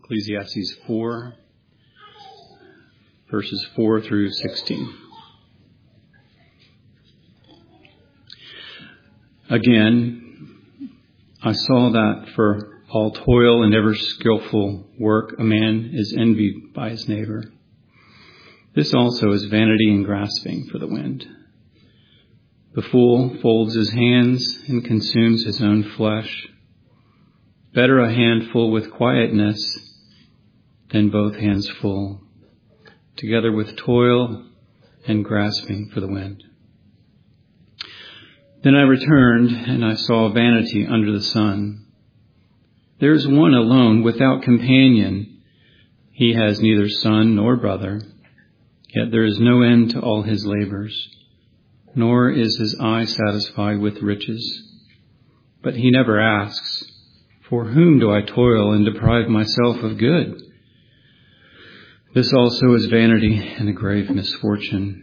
Ecclesiastes 4, verses 4 through 16. Again, I saw that for all toil and ever skillful work, a man is envied by his neighbor. This also is vanity and grasping for the wind. The fool folds his hands and consumes his own flesh. Better a handful with quietness than both hands full, together with toil and grasping for the wind. Then I returned, and I saw vanity under the sun. There is one alone, without companion. He has neither son nor brother, yet there is no end to all his labors, nor is his eye satisfied with riches. But he never asks, for whom do I toil and deprive myself of good? This also is vanity and a grave misfortune.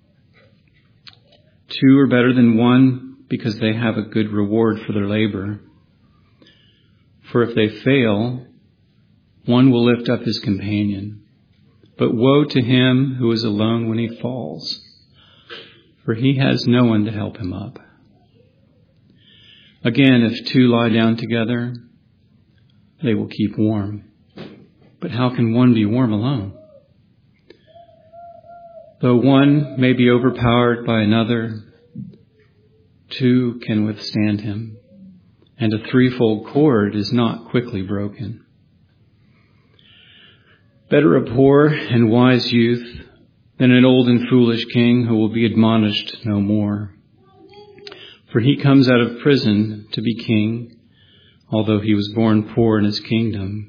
Two are better than one because they have a good reward for their labor. For if they fail, one will lift up his companion. But woe to him who is alone when he falls, for he has no one to help him up. Again, if two lie down together, they will keep warm. But how can one be warm alone? Though one may be overpowered by another, two can withstand him, and a threefold cord is not quickly broken. Better a poor and wise youth than an old and foolish king who will be admonished no more. For he comes out of prison to be king, although he was born poor in his kingdom.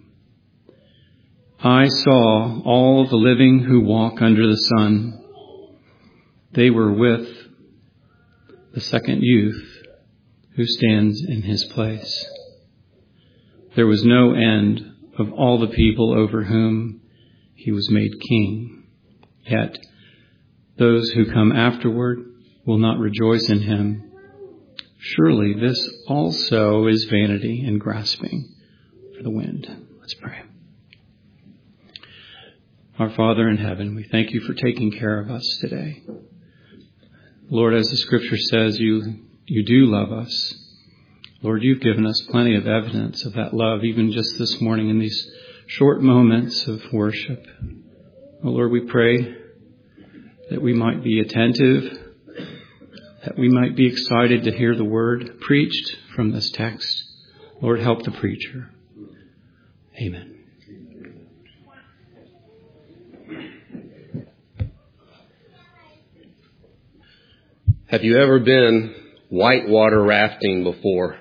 I saw all the living who walk under the sun. They were with the second youth who stands in his place. There was no end of all the people over whom he was made king. Yet those who come afterward will not rejoice in him. Surely this also is vanity and grasping for the wind. Let's pray. Our Father in heaven, we thank you for taking care of us today. Lord, as the scripture says, you do love us. Lord, you've given us plenty of evidence of that love, even just this morning in these short moments of worship. Oh, Lord, we pray that we might be attentive, that we might be excited to hear the word preached from this text. Lord, help the preacher. Amen. Have you ever been whitewater rafting before?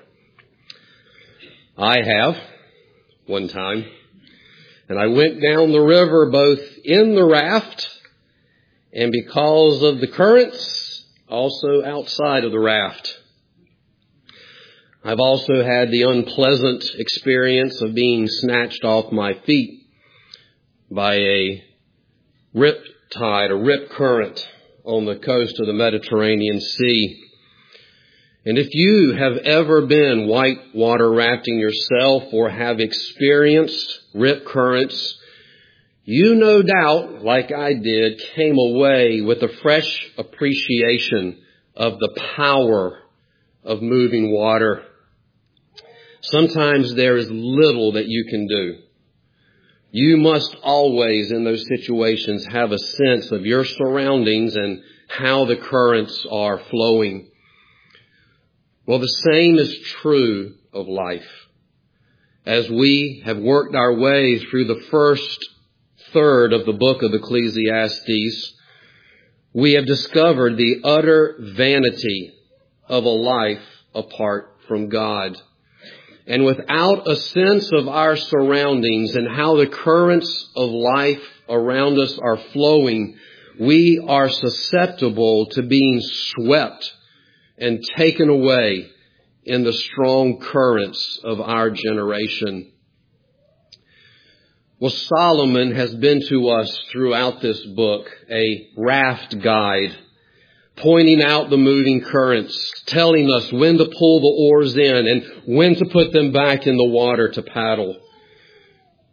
I have, one time. And I went down the river both in the raft and because of the currents, also outside of the raft. I've also had the unpleasant experience of being snatched off my feet by a rip tide, a rip current on the coast of the Mediterranean Sea. And if you have ever been whitewater rafting yourself or have experienced rip currents, you no doubt, like I did, came away with a fresh appreciation of the power of moving water. Sometimes there is little that you can do. You must always, in those situations, have a sense of your surroundings and how the currents are flowing. Well, the same is true of life. As we have worked our way through the first third of the book of Ecclesiastes, we have discovered the utter vanity of a life apart from God. And without a sense of our surroundings and how the currents of life around us are flowing, we are susceptible to being swept and taken away in the strong currents of our generation. Well, Solomon has been to us throughout this book a raft guide, pointing out the moving currents, telling us when to pull the oars in and when to put them back in the water to paddle.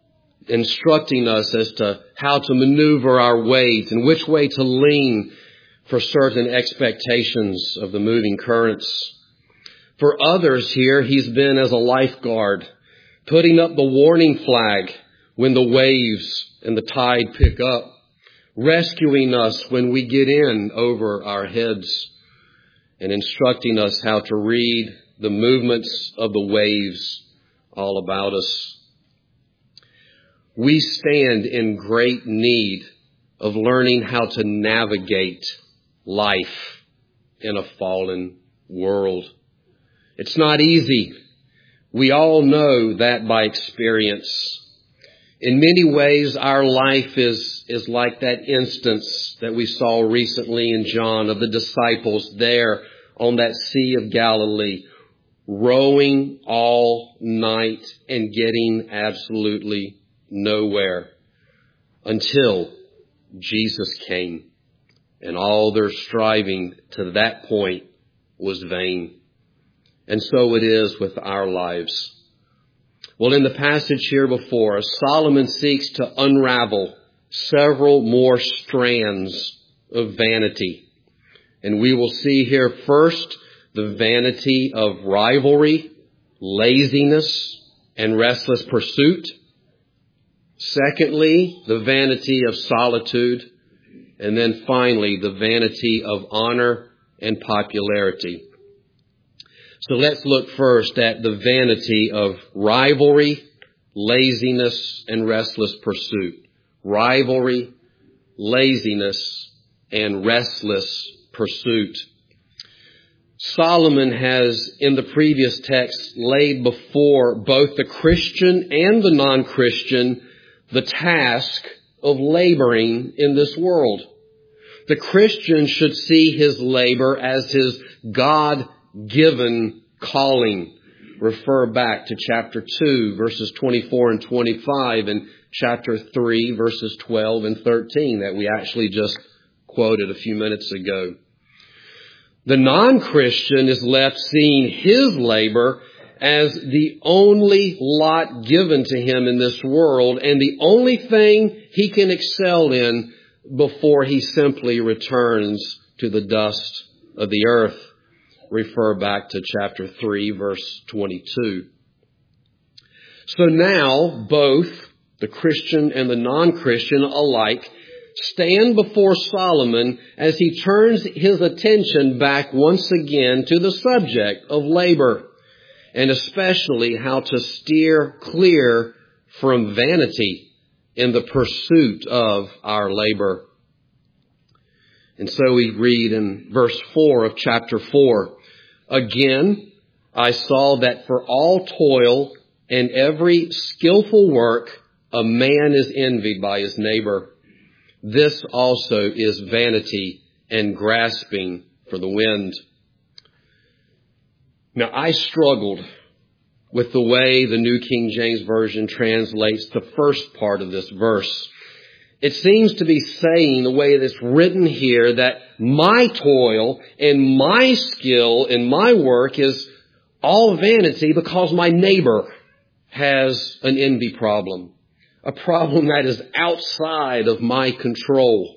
instructing us as to how to maneuver our weight and which way to lean for certain expectations of the moving currents. For others here, he's been as a lifeguard, putting up the warning flag when the waves and the tide pick up, rescuing us when we get in over our heads, and instructing us how to read the movements of the waves all about us. We stand in great need of learning how to navigate life in a fallen world. It's not easy. We all know that by experience. In many ways, our life is like that instance that we saw recently in John of the disciples there on that Sea of Galilee, rowing all night and getting absolutely nowhere until Jesus came, and all their striving to that point was vain. And so it is with our lives. Well, in the passage here before us, Solomon seeks to unravel several more strands of vanity. And we will see here first the vanity of rivalry, laziness, and restless pursuit. Secondly, the vanity of solitude. And then finally, the vanity of honor and popularity. So let's look first at the vanity of rivalry, laziness, and restless pursuit. Rivalry, laziness, and restless pursuit. Solomon has, in the previous text, laid before both the Christian and the non-Christian the task of laboring in this world. The Christian should see his labor as his God-given calling. Refer back to chapter 2, verses 24 and 25, and chapter 3, verses 12 and 13 that we actually just quoted a few minutes ago. The non-Christian is left seeing his labor as the only lot given to him in this world and the only thing he can excel in before he simply returns to the dust of the earth. Refer back to chapter 3, verse 22. So now both the Christian and the non-Christian alike stand before Solomon as he turns his attention back once again to the subject of labor, and especially how to steer clear from vanity in the pursuit of our labor. And so we read in verse 4 of chapter 4, "Again, I saw that for all toil and every skillful work, a man is envied by his neighbor. This also is vanity and grasping for the wind." Now, I struggled with the way the New King James Version translates the first part of this verse. It seems to be saying, the way it's written here, that my toil and my skill and my work is all vanity because my neighbor has an envy problem, a problem that is outside of my control.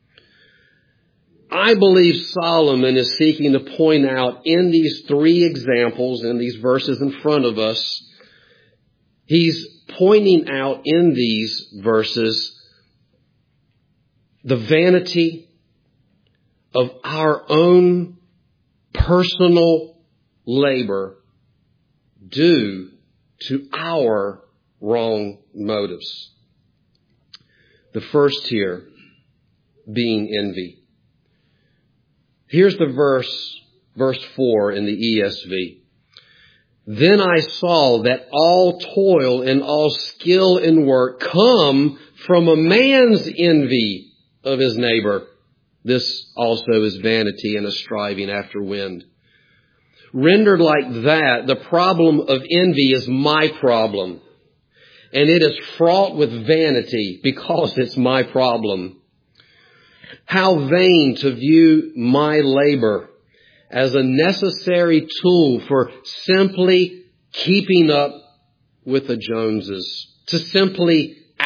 I believe Solomon is seeking to point out in these three examples, in these verses in front of us, he's pointing out in these verses the vanity of our own personal labor due to our wrong motives. The first here being envy. Here's the verse 4 in the ESV. "Then I saw that all toil and all skill in work come from a man's envy of his neighbor. This also is vanity and a striving after wind." Rendered like that, the problem of envy is my problem. And it is fraught with vanity because it's my problem. How vain to view my labor as a necessary tool for simply keeping up with the Joneses, to simply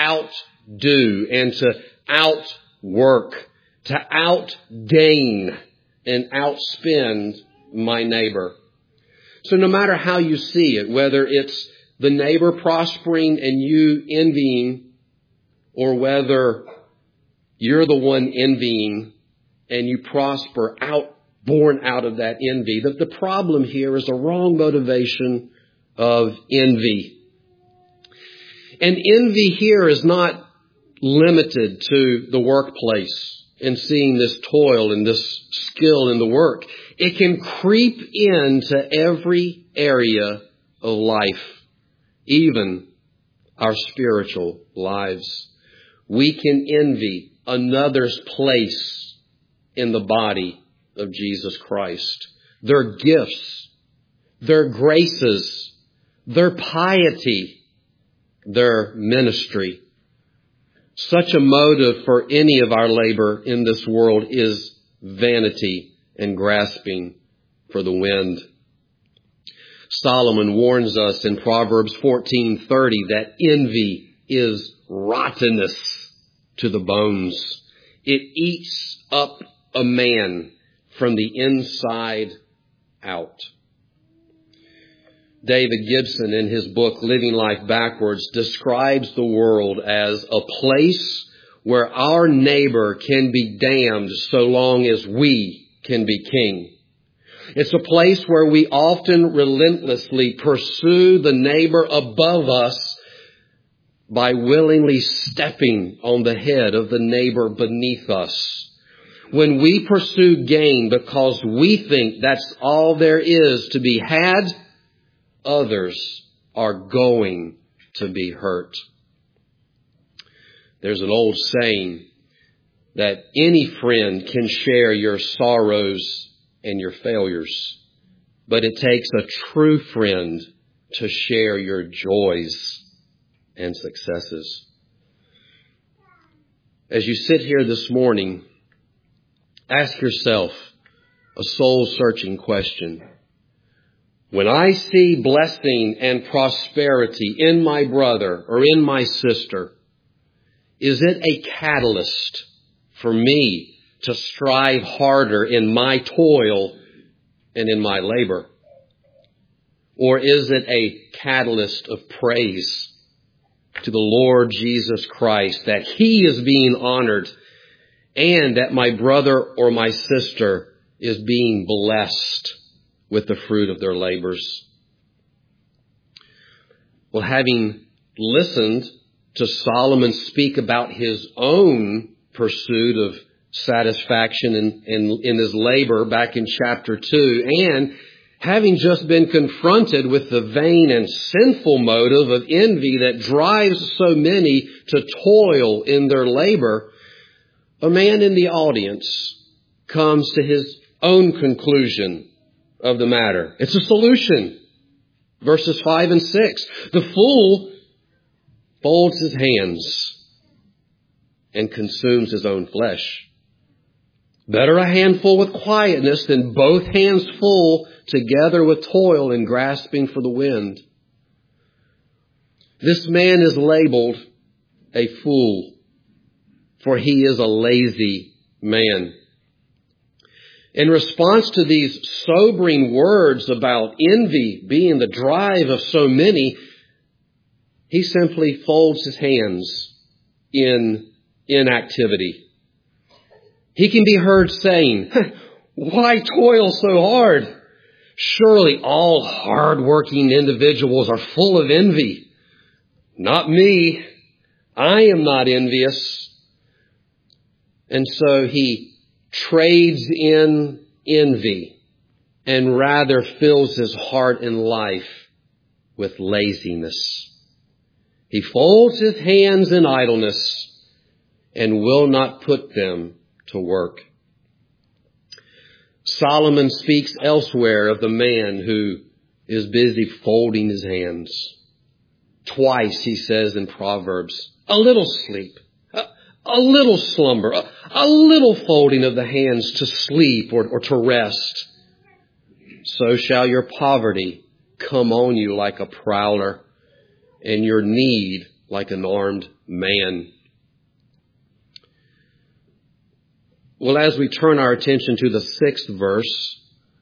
outdo and to outwork, to outgain and outspend my neighbor. So no matter how you see it, whether it's the neighbor prospering and you envying, or whether you're the one envying and you prosper born out of that envy, the problem here is a wrong motivation of envy. And envy here is not limited to the workplace and seeing this toil and this skill in the work. It can creep into every area of life, even our spiritual lives. We can envy another's place in the body of Jesus Christ. Their gifts, their graces, their piety, their ministry. Such a motive for any of our labor in this world is vanity and grasping for the wind. Solomon warns us in Proverbs 14:30 that envy is rottenness to the bones. It eats up a man from the inside out. David Gibson, in his book Living Life Backwards, describes the world as a place where our neighbor can be damned so long as we can be king. It's a place where we often relentlessly pursue the neighbor above us by willingly stepping on the head of the neighbor beneath us. When we pursue gain because we think that's all there is to be had, others are going to be hurt. There's an old saying that any friend can share your sorrows and your failures, but it takes a true friend to share your joys and successes. As you sit here this morning, ask yourself a soul-searching question. When I see blessing and prosperity in my brother or in my sister, is it a catalyst for me to strive harder in my toil and in my labor? Or is it a catalyst of praise to the Lord Jesus Christ that He is being honored and that my brother or my sister is being blessed with the fruit of their labors? Well, having listened to Solomon speak about his own pursuit of satisfaction in his labor back in chapter 2, and having just been confronted with the vain and sinful motive of envy that drives so many to toil in their labor, a man in the audience comes to his own conclusion of the matter. It's a solution. Verses 5 and 6. The fool folds his hands and consumes his own flesh. Better a handful with quietness than both hands full together with toil and grasping for the wind. This man is labeled a fool, for he is a lazy man. In response to these sobering words about envy being the drive of so many, he simply folds his hands in inactivity. He can be heard saying, "Why toil so hard? Surely all hard-working individuals are full of envy. Not me. I am not envious." And so he trades in envy and rather fills his heart and life with laziness. He folds his hands in idleness and will not put them to work. Solomon speaks elsewhere of the man who is busy folding his hands. Twice he says in Proverbs, a little sleep, a little slumber, a little folding of the hands to sleep or to rest. So shall your poverty come on you like a prowler, and your need like an armed man. Well, as we turn our attention to the 6th verse,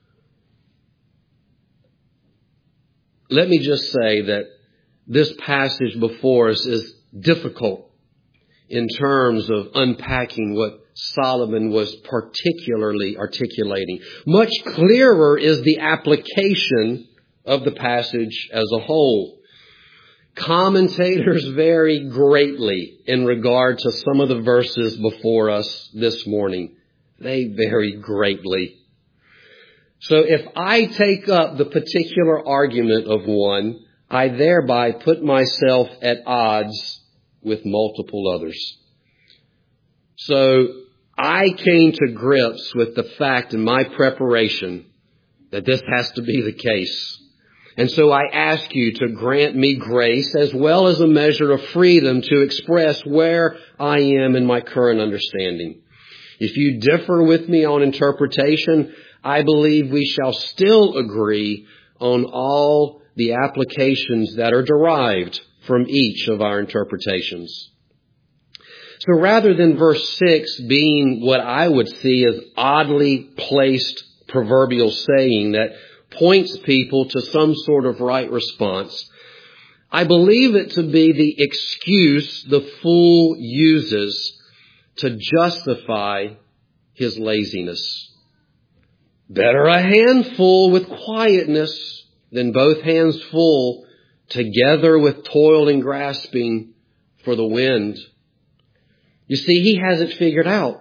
let me just say that this passage before us is difficult in terms of unpacking what Solomon was particularly articulating. Much clearer is the application of the passage as a whole. Commentators vary greatly in regard to some of the verses before us this morning. They vary greatly. So if I take up the particular argument of one, I thereby put myself at odds with multiple others. So I came to grips with the fact in my preparation that this has to be the case. And so I ask you to grant me grace as well as a measure of freedom to express where I am in my current understanding. If you differ with me on interpretation, I believe we shall still agree on all the applications that are derived from each of our interpretations. So rather than verse 6 being what I would see as oddly placed proverbial saying that points people to some sort of right response, I believe it to be the excuse the fool uses to justify his laziness. Better a handful with quietness than both hands full together with toil and grasping for the wind. You see, he has it figured out.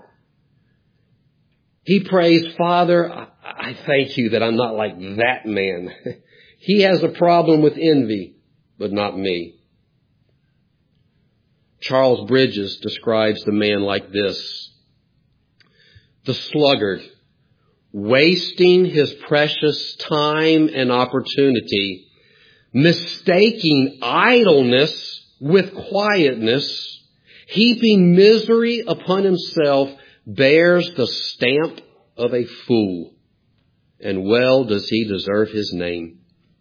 He prays, Father, I thank you that I'm not like that man. He has a problem with envy, but not me. Charles Bridges describes the man like this: the sluggard, wasting his precious time and opportunity, mistaking idleness with quietness, heaping misery upon himself, bears the stamp of a fool, and well does he deserve his name.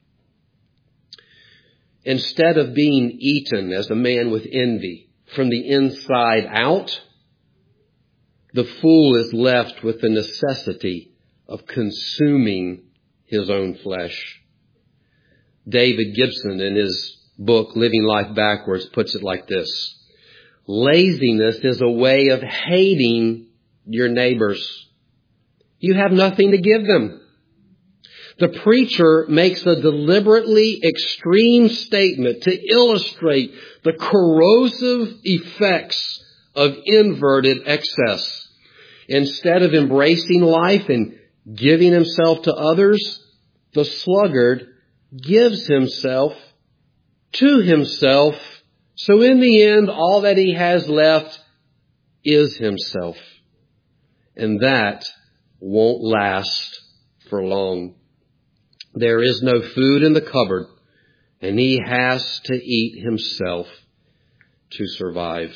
Instead of being eaten as a man with envy from the inside out, the fool is left with the necessity of consuming his own flesh. David Gibson, in his book, Living Life Backwards, puts it like this: laziness is a way of hating your neighbors. You have nothing to give them. The preacher makes a deliberately extreme statement to illustrate the corrosive effects of inverted excess. Instead of embracing life and giving himself to others, the sluggard gives himself to himself. So in the end, all that he has left is himself. And that won't last for long. There is no food in the cupboard, and he has to eat himself to survive.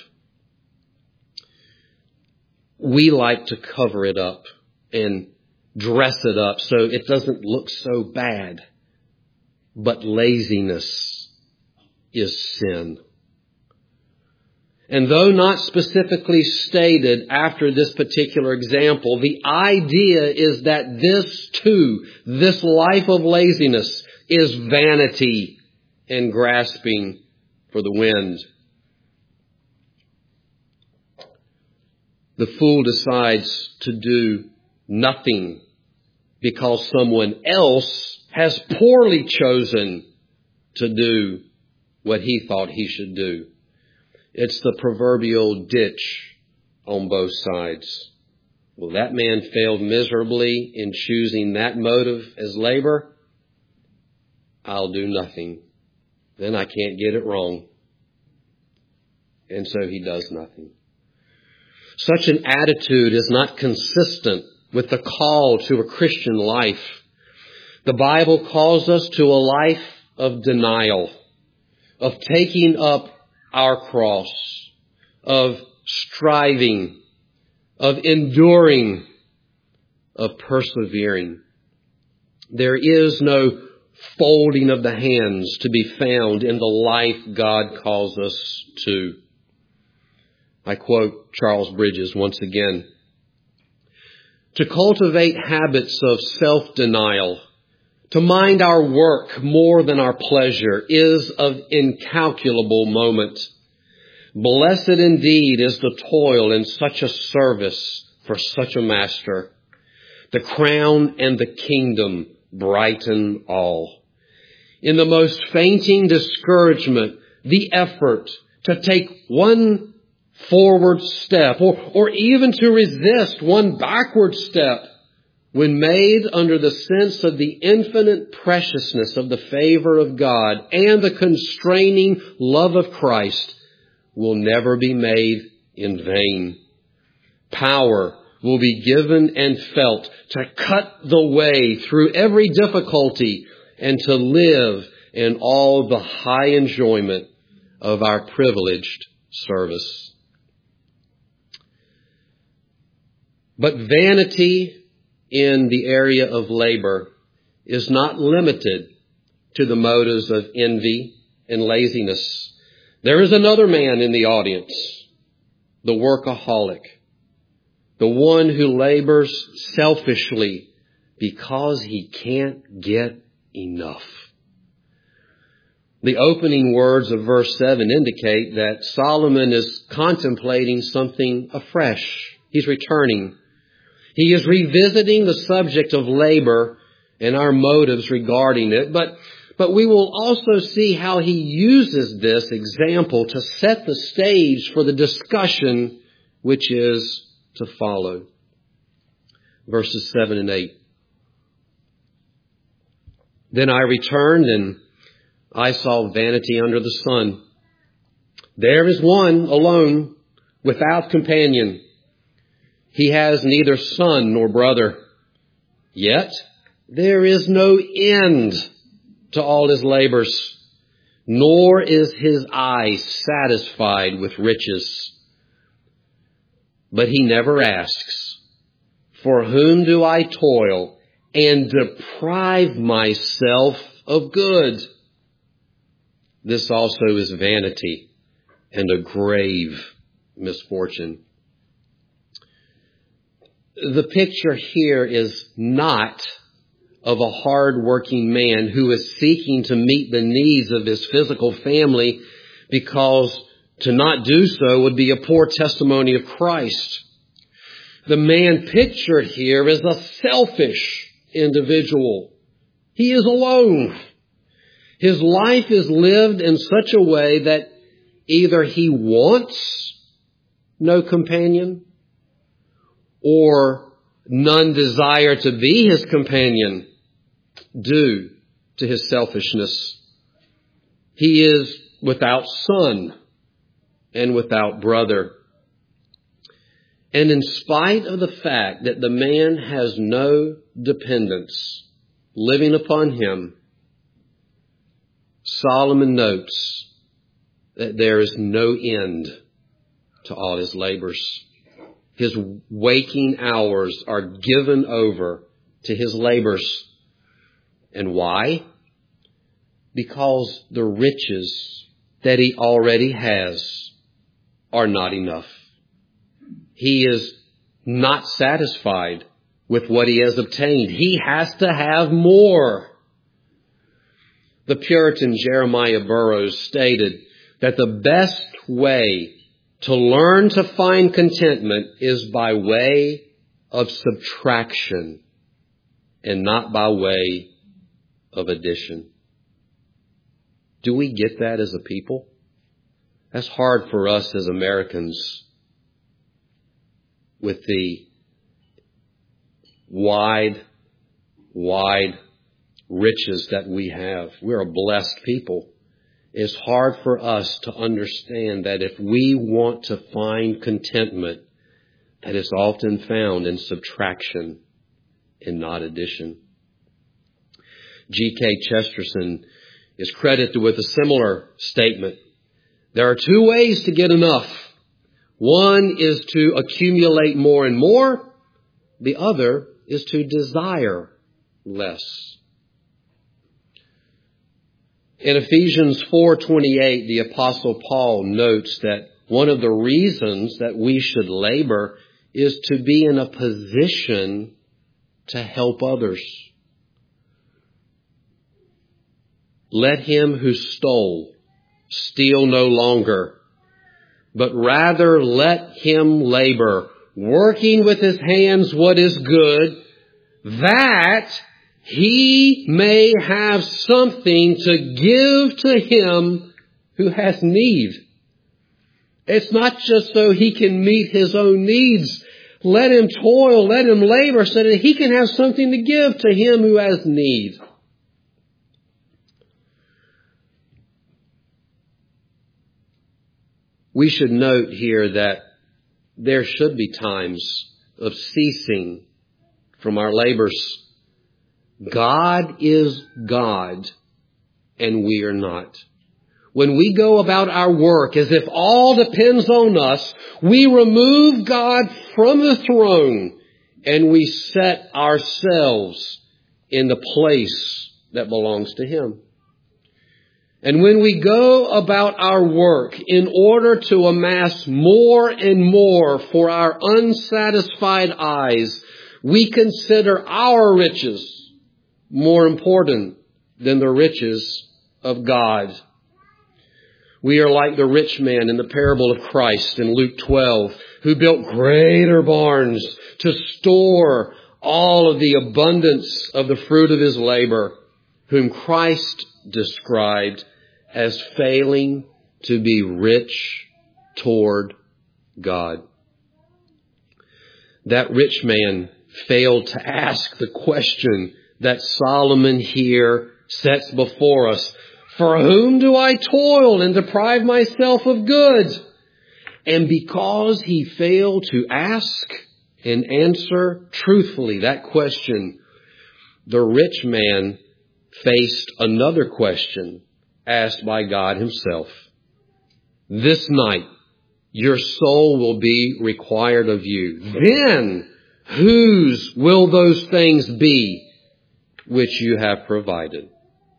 We like to cover it up and dress it up so it doesn't look so bad. But laziness is sin. And though not specifically stated after this particular example, the idea is that this too, this life of laziness, is vanity and grasping for the wind. The fool decides to do nothing because someone else has poorly chosen to do what he thought he should do. It's the proverbial ditch on both sides. Well, that man failed miserably in choosing that motive as labor. I'll do nothing. Then I can't get it wrong. And so he does nothing. Such an attitude is not consistent with the call to a Christian life. The Bible calls us to a life of denial, of taking up our cross, of striving, of enduring, of persevering. There is no folding of the hands to be found in the life God calls us to. I quote Charles Bridges once again. To cultivate habits of self-denial, to mind our work more than our pleasure, is of incalculable moment. Blessed indeed is the toil in such a service for such a master. The crown and the kingdom brighten all. In the most fainting discouragement, the effort to take one forward step or even to resist one backward step, when made under the sense of the infinite preciousness of the favor of God and the constraining love of Christ, will never be made in vain. Power will be given and felt to cut the way through every difficulty and to live in all the high enjoyment of our privileged service. But vanity in the area of labor is not limited to the motives of envy and laziness. There is another man in the audience, the workaholic, the one who labors selfishly because he can't get enough. The opening words of verse 7 indicate that Solomon is contemplating something afresh. He's returning. He is revisiting the subject of labor and our motives regarding it, but we will also see how he uses this example to set the stage for the discussion which is to follow. Verses 7 and 8. Then I returned and I saw vanity under the sun. There is one alone without companion. He has neither son nor brother. Yet there is no end to all his labors, nor is his eye satisfied with riches. But he never asks, for whom do I toil and deprive myself of good? This also is vanity and a grave misfortune. The picture here is not of a hard-working man who is seeking to meet the needs of his physical family, because to not do so would be a poor testimony of Christ. The man pictured here is a selfish individual. He is alone. His life is lived in such a way that either he wants no companion or none desire to be his companion due to his selfishness. He is without son and without brother. And in spite of the fact that the man has no dependents living upon him, Solomon notes that there is no end to all his labors. His waking hours are given over to his labors. And why? Because the riches that he already has are not enough. He is not satisfied with what he has obtained. He has to have more. The Puritan Jeremiah Burroughs stated that the best way to learn to find contentment is by way of subtraction and not by way of addition. Do we get that as a people? That's hard for us as Americans with the wide riches that we have. We're a blessed people. It's hard for us to understand that if we want to find contentment, that is often found in subtraction and not addition. G.K. Chesterton is credited with a similar statement. There are two ways to get enough. One is to accumulate more and more. The other is to desire less. In Ephesians 4:28, the Apostle Paul notes that one of the reasons that we should labor is to be in a position to help others. Let him who stole steal no longer, but rather let him labor, working with his hands what is good, that he may have something to give to him who has need. It's not just so he can meet his own needs. Let him toil, let him labor so that he can have something to give to him who has need. We should note here that there should be times of ceasing from our labors. God is God, and we are not. When we go about our work as if all depends on us, we remove God from the throne and we set ourselves in the place that belongs to Him. And when we go about our work in order to amass more and more for our unsatisfied eyes, we consider our riches more important than the riches of God. We are like the rich man in the parable of Christ in Luke 12, who built greater barns to store all of the abundance of the fruit of his labor, whom Christ described as failing to be rich toward God. That rich man failed to ask the question that Solomon here sets before us. For whom do I toil and deprive myself of goods? And because he failed to ask and answer truthfully that question, the rich man faced another question asked by God Himself. This night, your soul will be required of you. Then, whose will those things be which you have provided?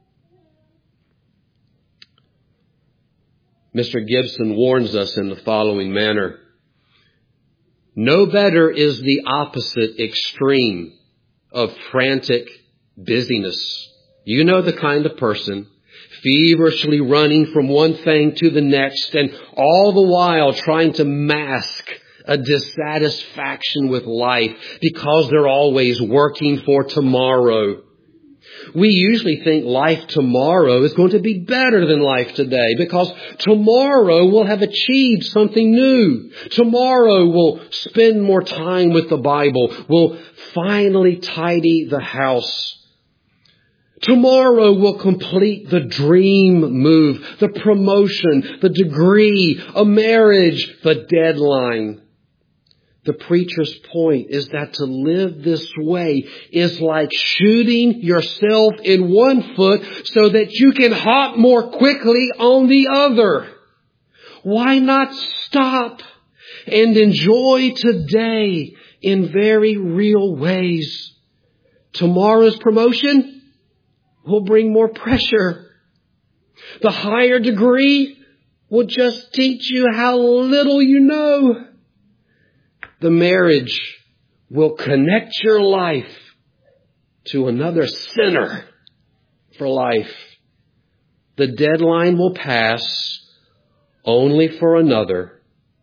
Mr. Gibson warns us in the following manner. No better is the opposite extreme of frantic busyness. You know the kind of person feverishly running from one thing to the next and all the while trying to mask a dissatisfaction with life because they're always working for tomorrow. We usually think life tomorrow is going to be better than life today because tomorrow we'll have achieved something new. Tomorrow we'll spend more time with the Bible. We'll finally tidy the house. Tomorrow we'll complete the dream move, the promotion, the degree, a marriage, the deadline. The preacher's point is that to live this way is like shooting yourself in one foot so that you can hop more quickly on the other. Why not stop and enjoy today in very real ways? Tomorrow's promotion will bring more pressure. The higher degree will just teach you how little you know. The marriage will connect your life to another sinner for life. The deadline will pass only for another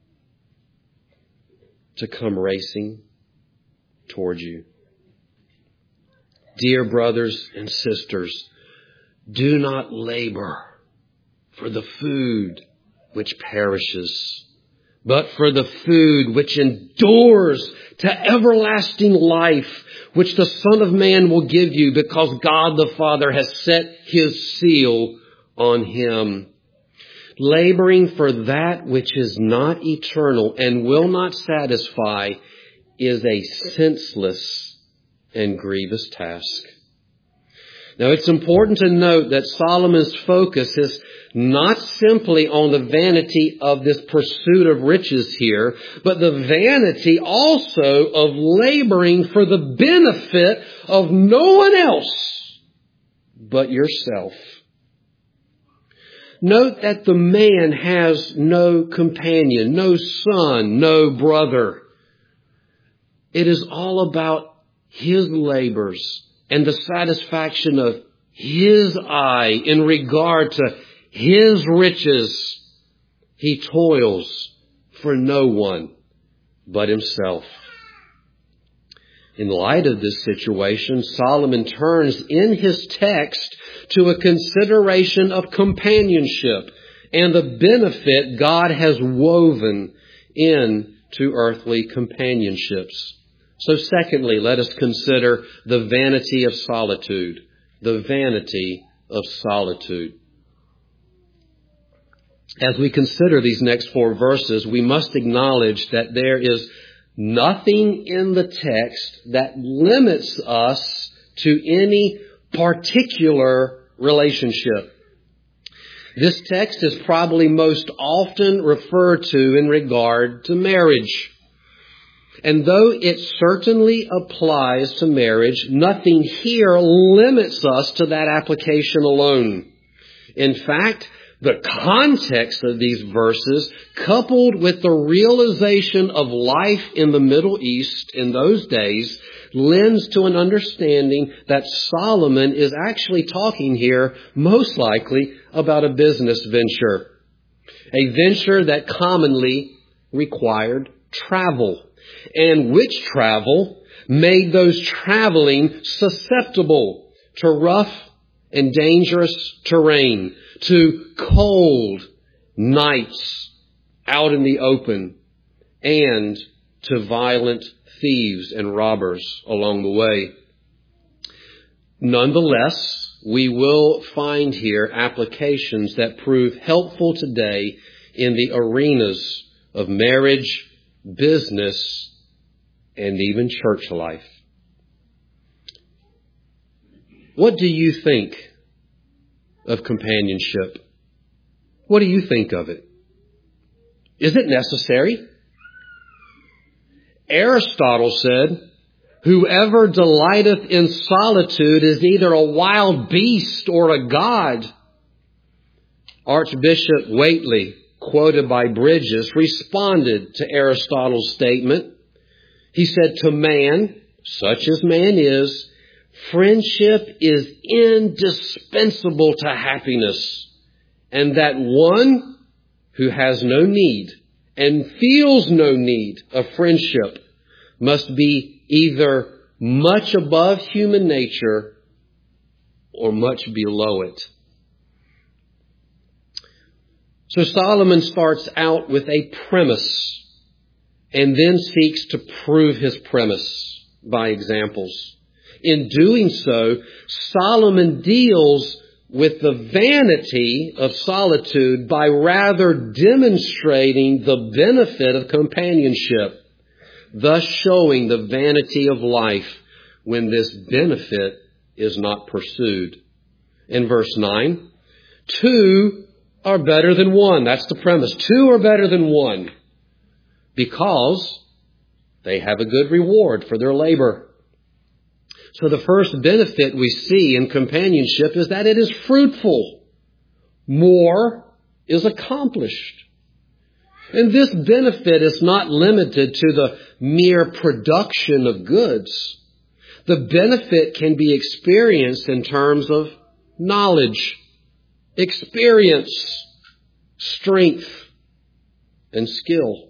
to come racing toward you. Dear brothers and sisters, do not labor for the food which perishes, but for the food which endures to everlasting life, which the Son of Man will give you, because God the Father has set His seal on Him. Laboring for that which is not eternal and will not satisfy is a senseless and grievous task. Now, it's important to note that Solomon's focus is not simply on the vanity of this pursuit of riches here, but the vanity also of laboring for the benefit of no one else but yourself. Note that the man has no companion, no son, no brother. It is all about his labors and the satisfaction of his eye in regard to his riches. He toils for no one but himself. In light of this situation, Solomon turns in his text to a consideration of companionship and the benefit God has woven into earthly companionships. So secondly, let us consider the vanity of solitude. The vanity of solitude. As we consider these next 4 verses, we must acknowledge that there is nothing in the text that limits us to any particular relationship. This text is probably most often referred to in regard to marriage. And though it certainly applies to marriage, nothing here limits us to that application alone. In fact, the context of these verses, coupled with the realization of life in the Middle East in those days, lends to an understanding that Solomon is actually talking here most likely about a business venture. A venture that commonly required travel, and which travel made those traveling susceptible to rough and dangerous terrain, to cold nights out in the open, and to violent thieves and robbers along the way. Nonetheless, we will find here applications that prove helpful today in the arenas of marriage, business, and even church life. What do you think of companionship? What do you think of it? Is it necessary? Aristotle said, "Whoever delighteth in solitude is either a wild beast or a god." Archbishop Whately, quoted by Bridges, responded to Aristotle's statement. He said, "To man, such as man is, friendship is indispensable to happiness, and that one who has no need and feels no need of friendship must be either much above human nature or much below it." So Solomon starts out with a premise and then seeks to prove his premise by examples. In doing so, Solomon deals with the vanity of solitude by rather demonstrating the benefit of companionship, thus showing the vanity of life when this benefit is not pursued. In verse 9, 2 are better than 1. That's the premise. 2 are better than 1 because they have a good reward for their labor. So the first benefit we see in companionship is that it is fruitful. More is accomplished. And this benefit is not limited to the mere production of goods. The benefit can be experienced in terms of knowledge, experience, strength, and skill.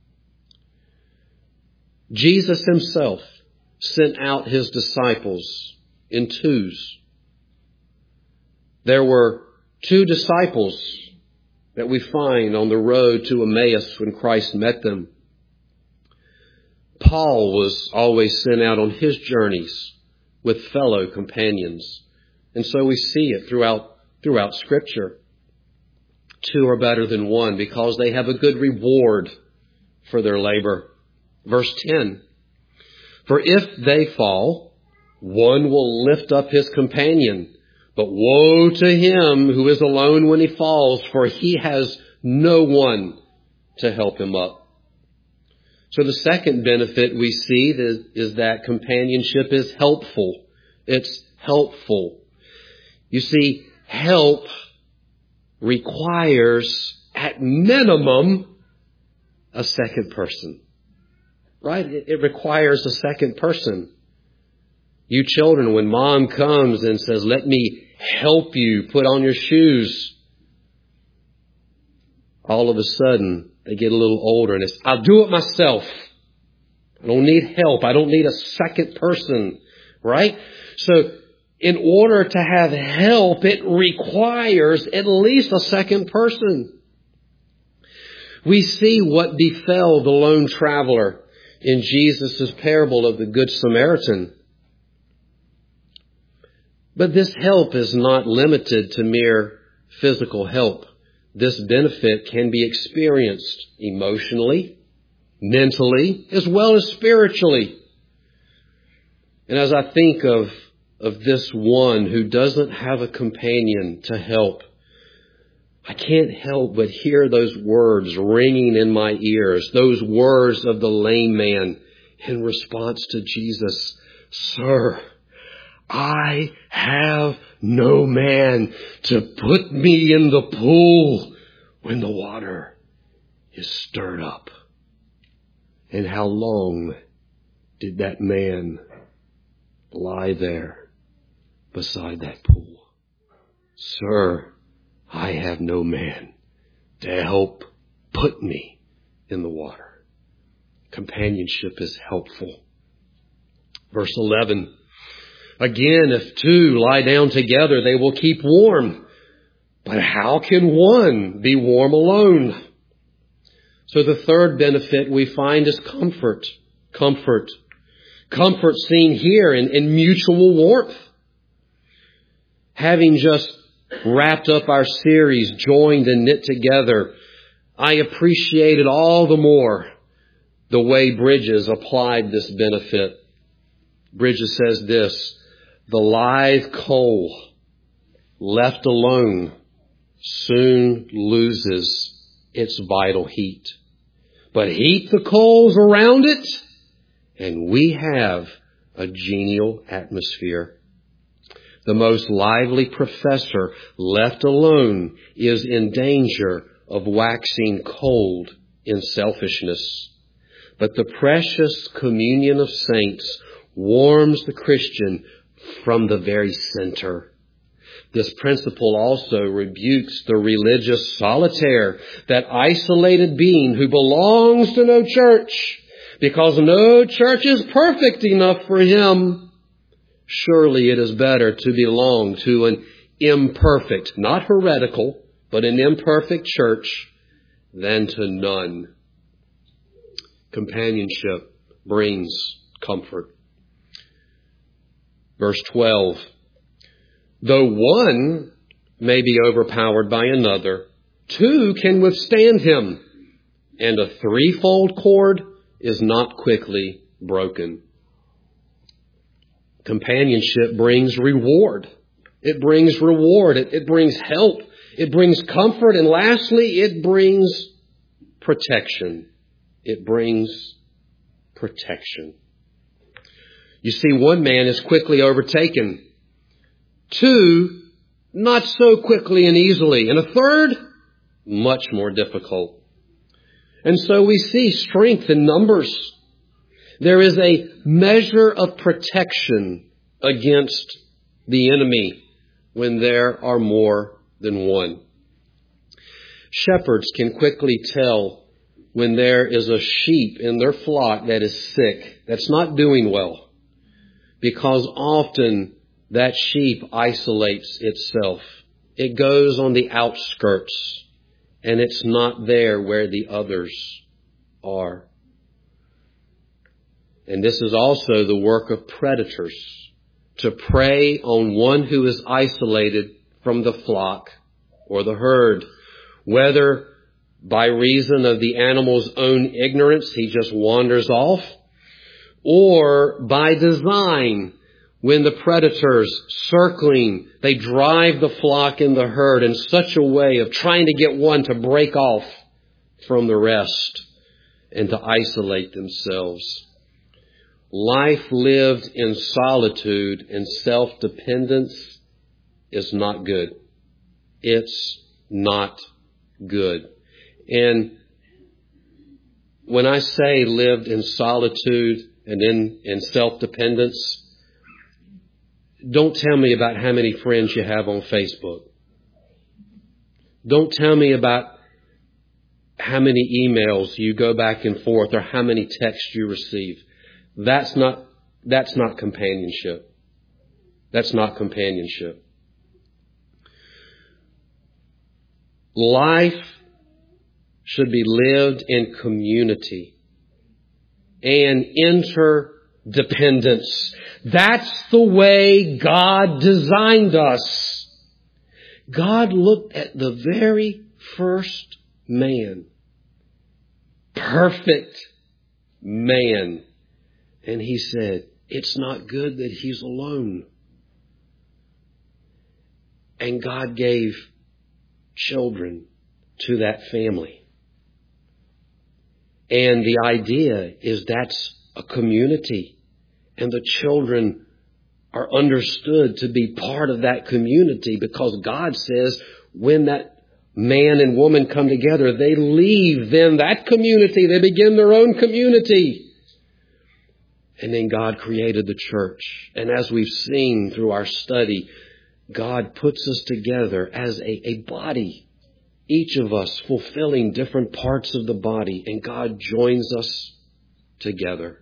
Jesus himself sent out his disciples in 2s. There were 2 disciples that we find on the road to Emmaus when Christ met them. Paul was always sent out on his journeys with fellow companions. And so we see it throughout Scripture. 2 are better than 1 because they have a good reward for their labor. Verse 10, "For if they fall, one will lift up his companion. But woe to him who is alone when he falls, for he has no one to help him up." So the second benefit we see is that companionship is helpful. It's helpful. You see, help requires, at minimum, a second person. Right? It requires a second person. You children, when mom comes and says, let me help you put on your shoes, all of a sudden they get a little older and it's, I'll do it myself. I don't need help. I don't need a second person. Right? So in order to have help, it requires at least a second person. We see what befell the lone traveler in Jesus' parable of the Good Samaritan. But this help is not limited to mere physical help. This benefit can be experienced emotionally, mentally, as well as spiritually. And as I think of this one who doesn't have a companion to help, I can't help but hear those words ringing in my ears, those words of the lame man in response to Jesus. Sir, I have no man to put me in the pool when the water is stirred up. And how long did that man lie there beside that pool? Sir, I have no man to help put me in the water. Companionship is helpful. Verse 11. Again, if two lie down together, they will keep warm. But how can one be warm alone? So the third benefit we find is comfort. Comfort. Comfort seen here in mutual warmth. Having just wrapped up our series, Joined and Knit Together, I appreciated all the more the way Bridges applied this benefit. Bridges says this, the live coal left alone soon loses its vital heat. But heat the coals around it, and we have a genial atmosphere. The most lively professor left alone is in danger of waxing cold in selfishness. But the precious communion of saints warms the Christian from the very center. This principle also rebukes the religious solitaire, that isolated being who belongs to no church, because no church is perfect enough for him. Surely it is better to belong to an imperfect, not heretical, but an imperfect church than to none. Companionship brings comfort. Verse 12. Though one may be overpowered by another, two can withstand him, and a threefold cord is not quickly broken. Companionship brings reward. It brings reward. It brings help. It brings comfort. And lastly, it brings protection. It brings protection. You see, one man is quickly overtaken. Two, not so quickly and easily. And a third, much more difficult. And so we see strength in numbers. There is a measure of protection against the enemy when there are more than one. Shepherds can quickly tell when there is a sheep in their flock that is sick, that's not doing well, because often that sheep isolates itself. It goes on the outskirts, and it's not there where the others are. And this is also the work of predators, to prey on one who is isolated from the flock or the herd, whether by reason of the animal's own ignorance, he just wanders off, or by design, when the predators circling, they drive the flock and the herd in such a way of trying to get one to break off from the rest and to isolate themselves. Life lived in solitude and self-dependence is not good. It's not good. And when I say lived in solitude and in self-dependence, don't tell me about how many friends you have on Facebook. Don't tell me about how many emails you go back and forth or how many texts you receive. That's not companionship. That's not companionship. Life should be lived in community and interdependence. That's the way God designed us. God looked at the very first man, perfect man, and He said, it's not good that he's alone. And God gave children to that family. And the idea is that's a community. And the children are understood to be part of that community because God says when that man and woman come together, they leave then that community. They begin their own community. And then God created the church. And as we've seen through our study, God puts us together as a body. Each of us fulfilling different parts of the body. And God joins us together.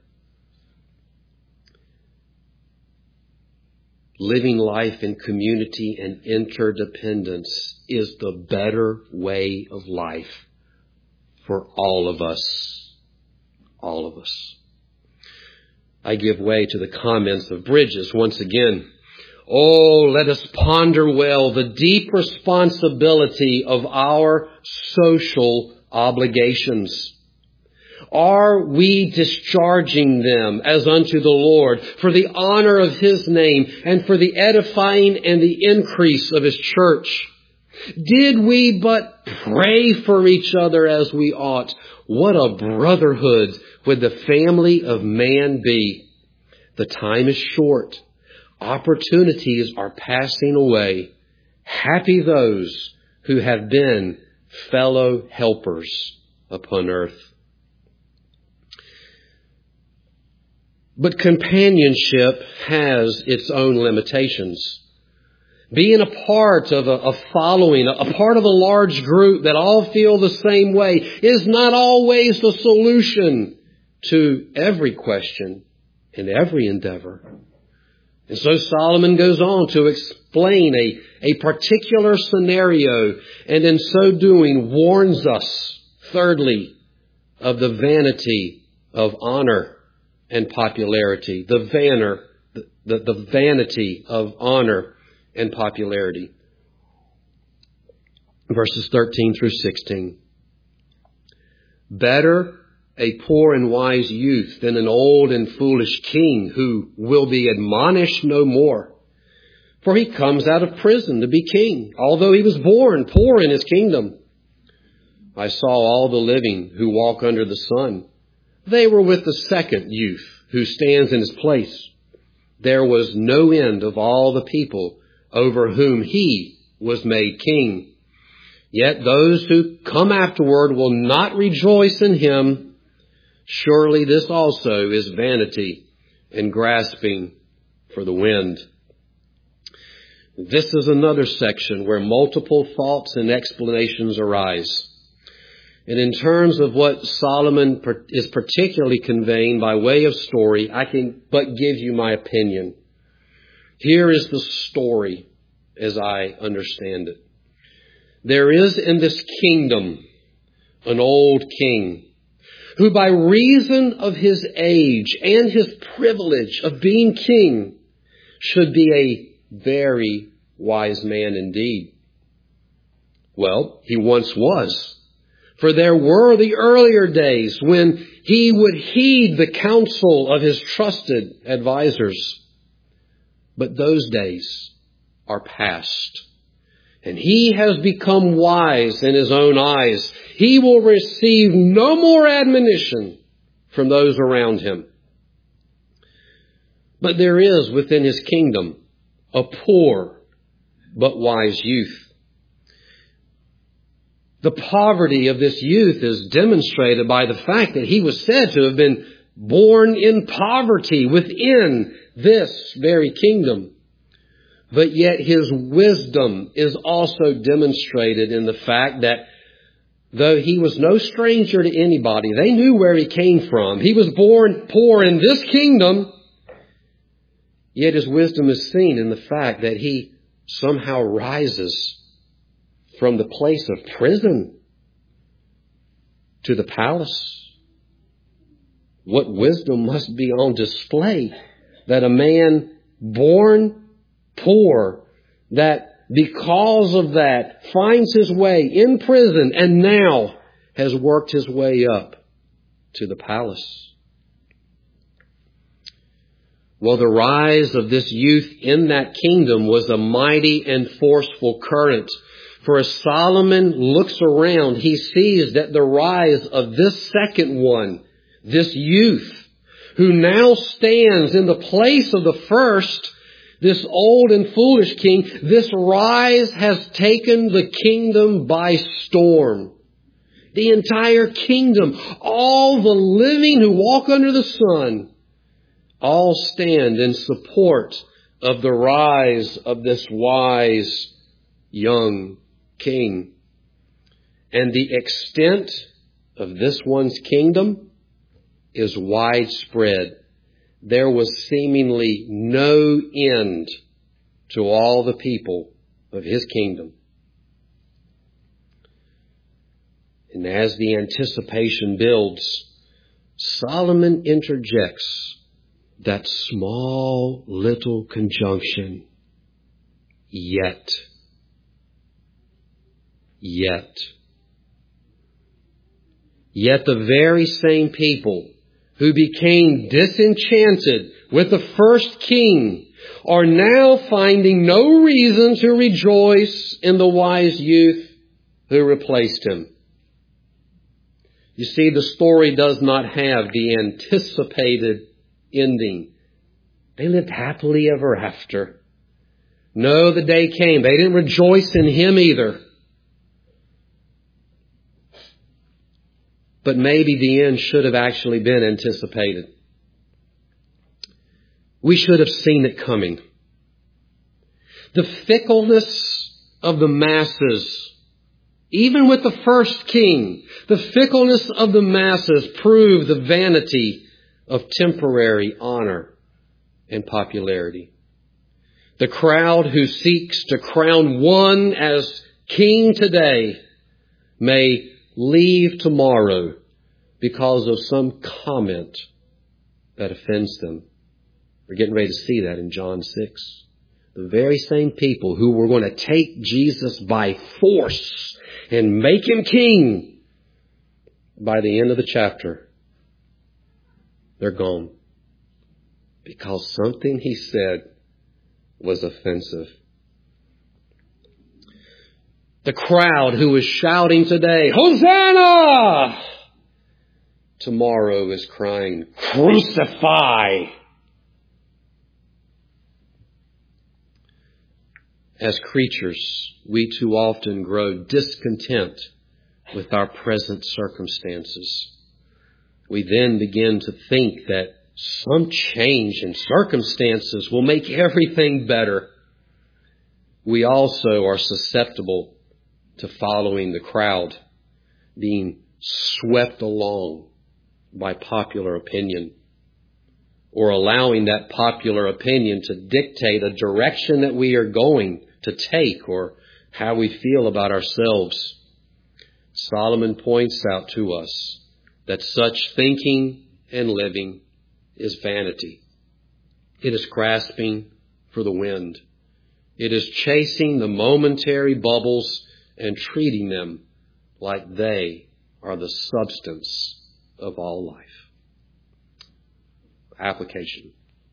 Living life in community and interdependence is the better way of life for all of us. All of us. I give way to the comments of Bridges once again. Oh, let us ponder well the deep responsibility of our social obligations. Are we discharging them as unto the Lord for the honor of His name and for the edifying and the increase of His church? Did we but pray for each other as we ought? What a brotherhood would the family of man be? The time is short. Opportunities are passing away. Happy those who have been fellow helpers upon earth. But companionship has its own limitations. Being a part of a following, a part of a large group that all feel the same way is not always the solution to every question and every endeavor. And so Solomon goes on to explain a particular scenario, and in so doing warns us, thirdly, of the vanity of honor and popularity. The vanity of honor and popularity. Verses 13 through 16. Better a poor and wise youth than an old and foolish king who will be admonished no more. For he comes out of prison to be king, although he was born poor in his kingdom. I saw all the living who walk under the sun. They were with the second youth who stands in his place. There was no end of all the people over whom he was made king. Yet those who come afterward will not rejoice in him. Surely this also is vanity and grasping for the wind. This is another section where multiple thoughts and explanations arise. And in terms of what Solomon is particularly conveying by way of story, I can but give you my opinion. Here is the story as I understand it. There is in this kingdom an old king who by reason of his age and his privilege of being king should be a very wise man indeed. Well, he once was. For there were the earlier days when he would heed the counsel of his trusted advisors. But those days are past. And he has become wise in his own eyes. He will receive no more admonition from those around him. But there is within his kingdom a poor but wise youth. The poverty of this youth is demonstrated by the fact that he was said to have been born in poverty within this very kingdom. But yet his wisdom is also demonstrated in the fact that though he was no stranger to anybody, they knew where he came from. He was born poor in this kingdom, yet his wisdom is seen in the fact that he somehow rises from the place of prison to the palace. What wisdom must be on display that a man born poor, that because of that finds his way in prison and now has worked his way up to the palace. Well, the rise of this youth in that kingdom was a mighty and forceful current. For as Solomon looks around, he sees that the rise of this second one, this youth, who now stands in the place of the first, this old and foolish king, this rise has taken the kingdom by storm. The entire kingdom, all the living who walk under the sun, all stand in support of the rise of this wise young king. And the extent of this one's kingdom is widespread. There was seemingly no end to all the people of his kingdom. And as the anticipation builds, Solomon interjects that small little conjunction, yet. Yet the very same people who became disenchanted with the first king are now finding no reason to rejoice in the wise youth who replaced him. You see, the story does not have the anticipated ending. They lived happily ever after. No, the day came. They didn't rejoice in him either. But maybe the end should have actually been anticipated. We should have seen it coming. The fickleness of the masses, even with the first king, the fickleness of the masses proved the vanity of temporary honor and popularity. The crowd who seeks to crown one as king today may leave tomorrow because of some comment that offends them. We're getting ready to see that in John 6. The very same people who were going to take Jesus by force and make him king, by the end of the chapter, they're gone. Because something he said was offensive. The crowd who is shouting today, Hosanna! Tomorrow is crying, Crucify! As creatures, we too often grow discontent with our present circumstances. We then begin to think that some change in circumstances will make everything better. We also are susceptible to following the crowd, being swept along by popular opinion, or allowing that popular opinion to dictate a direction that we are going to take or how we feel about ourselves. Solomon points out to us that such thinking and living is vanity. It is grasping for the wind. It is chasing the momentary bubbles and treating them like they are the substance of all life. Application.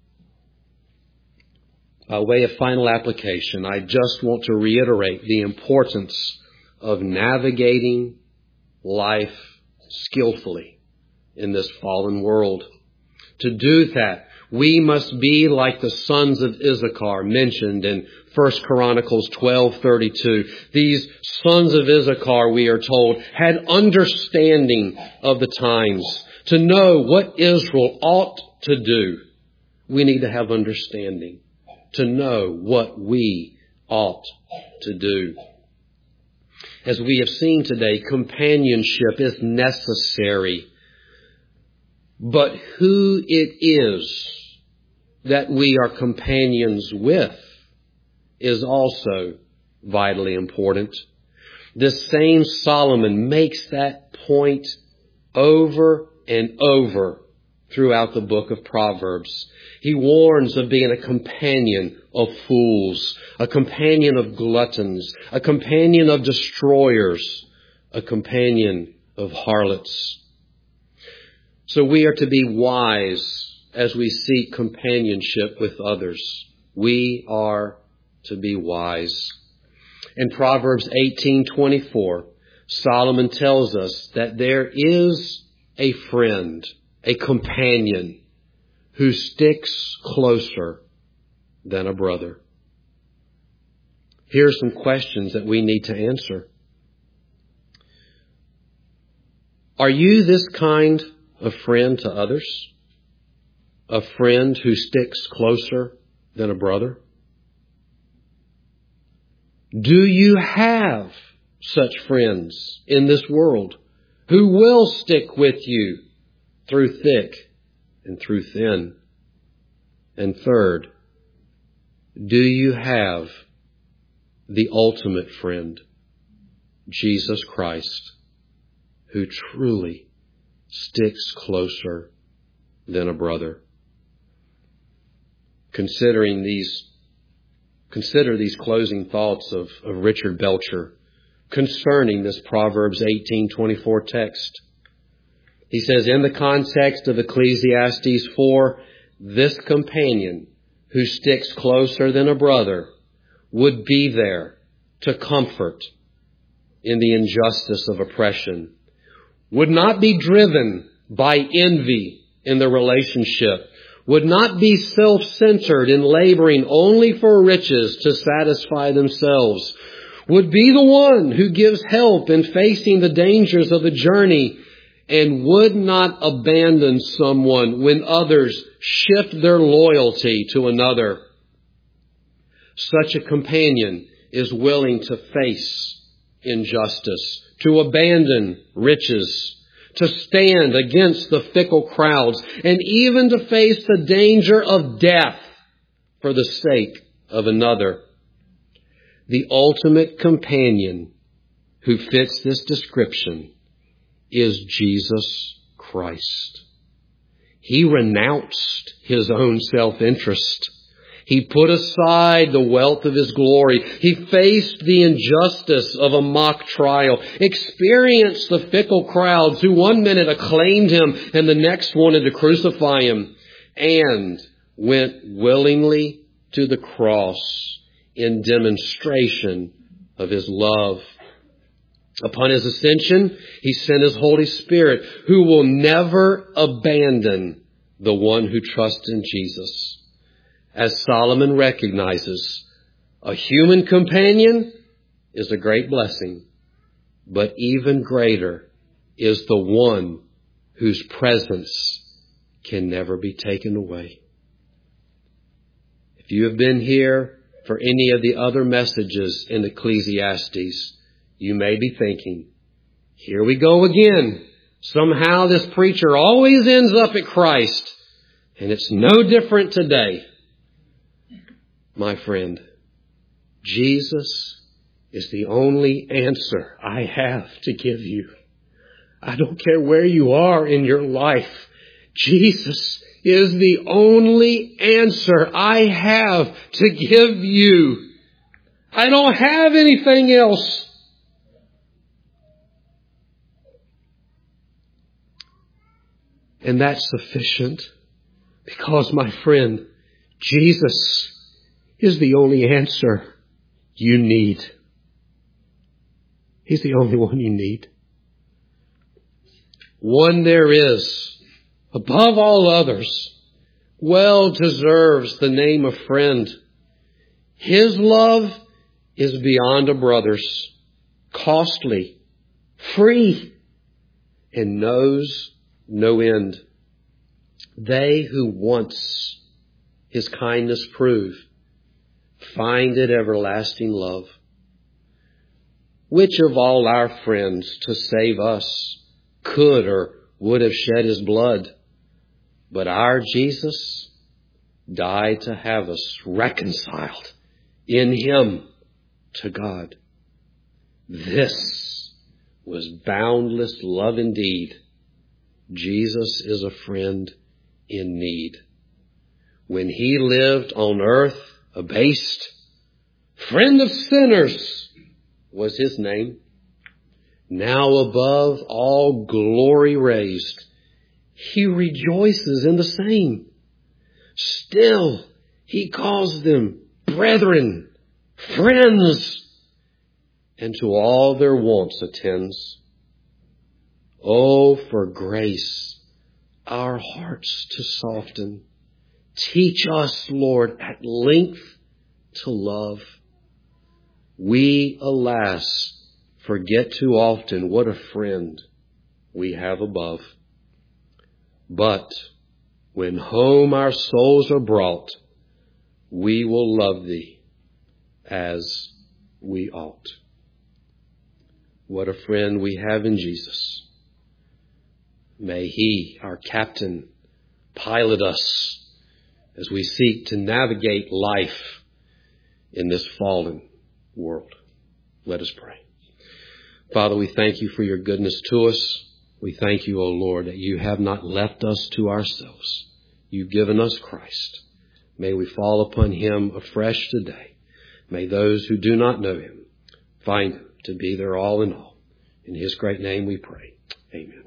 By way of final application, I just want to reiterate the importance of navigating life skillfully in this fallen world. To do that, We must be like the sons of Issachar mentioned in 1 Chronicles 12:32. These sons of Issachar, we are told, had understanding of the times to know what Israel ought to do. We need to have understanding to know what we ought to do. As we have seen today, companionship is necessary. But who it is that we are companions with is also vitally important. This same Solomon makes that point over and over throughout the book of Proverbs. He warns of being a companion of fools, a companion of gluttons, a companion of destroyers, a companion of harlots. So we are to be wise as we seek companionship with others. We are to be wise. In Proverbs 18:24, Solomon tells us that there is a friend, a companion, who sticks closer than a brother. Here are some questions that we need to answer. Are you this kind of friend to others? A friend who sticks closer than a brother? Do you have such friends in this world who will stick with you through thick and through thin? And third, do you have the ultimate friend, Jesus Christ, who truly sticks closer than a brother? Consider these closing thoughts of Richard Belcher concerning this Proverbs 18:24 text. He says, in the context of Ecclesiastes 4, this companion who sticks closer than a brother would be there to comfort in the injustice of oppression, would not be driven by envy in the relationship, would not be self-centered in laboring only for riches to satisfy themselves, would be the one who gives help in facing the dangers of the journey, and would not abandon someone when others shift their loyalty to another. Such a companion is willing to face injustice, to abandon riches, to stand against the fickle crowds, and even to face the danger of death for the sake of another. The ultimate companion who fits this description is Jesus Christ. He renounced his own self-interest. He put aside the wealth of his glory. He faced the injustice of a mock trial, experienced the fickle crowds who one minute acclaimed him and the next wanted to crucify him, and went willingly to the cross in demonstration of his love. Upon his ascension, he sent his Holy Spirit, who will never abandon the one who trusts in Jesus. As Solomon recognizes, a human companion is a great blessing, but even greater is the one whose presence can never be taken away. If you have been here for any of the other messages in Ecclesiastes, you may be thinking, here we go again. Somehow this preacher always ends up at Christ, and it's no different today. My friend, Jesus is the only answer I have to give you. I don't care where you are in your life. Jesus is the only answer I have to give you. I don't have anything else. And that's sufficient because, my friend, Jesus is the only answer you need. He's the only one you need. One there is, above all others, well deserves the name of friend. His love is beyond a brother's, costly, free, and knows no end. They who once His kindness prove, find it everlasting love. Which of all our friends to save us could or would have shed His blood? But our Jesus died to have us reconciled in Him to God. This was boundless love indeed. Jesus is a friend in need. When He lived on earth abased, friend of sinners was His name. Now above all glory raised, He rejoices in the same. Still He calls them brethren, friends, and to all their wants attends. Oh, for grace our hearts to soften. Teach us, Lord, at length to love. We, alas, forget too often what a friend we have above. But when home our souls are brought, we will love Thee as we ought. What a friend we have in Jesus. May He, our captain, pilot us as we seek to navigate life in this fallen world. Let us pray. Father, we thank You for Your goodness to us. We thank You, O Lord, that You have not left us to ourselves. You've given us Christ. May we fall upon Him afresh today. May those who do not know Him find Him to be their all in all. In His great name we pray. Amen.